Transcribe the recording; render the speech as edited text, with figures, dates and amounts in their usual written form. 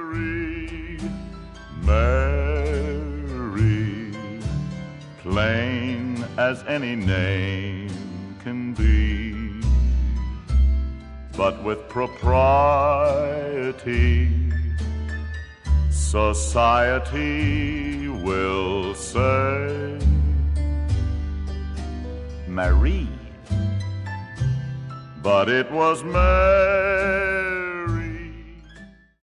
Mary, plain as any name can be, but with propriety, society will say Marie. But it was Mary.